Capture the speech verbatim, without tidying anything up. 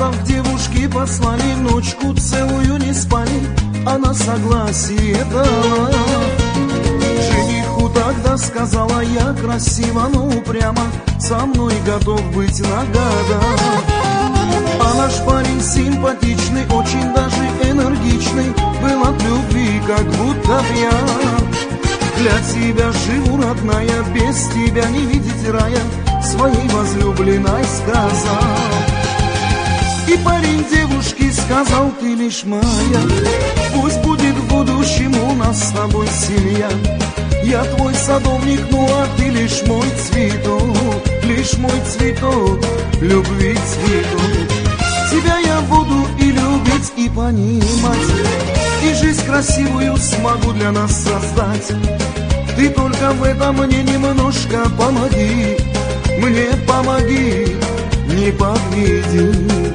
так девушки послали, ночку целую не спали, она согласие дала. Жениху тогда сказала я красиво, но упрямо, со мной готов быть на года. А наш парень симпатичный, очень даже энергичный, был от любви как будто пьян. Для тебя живу, родная, без тебя не видеть рая, своей возлюбленной сказал. И парень девушке сказал: ты лишь моя, пусть будет в будущем у нас с тобой семья. Я твой садовник, ну а ты лишь мой цветок, лишь мой цветок, любви цветок. Тебя я буду и любить, и понимать, и жизнь красивую смогу для нас создать. Ты только в этом мне немножко помоги, мне помоги, не подведи.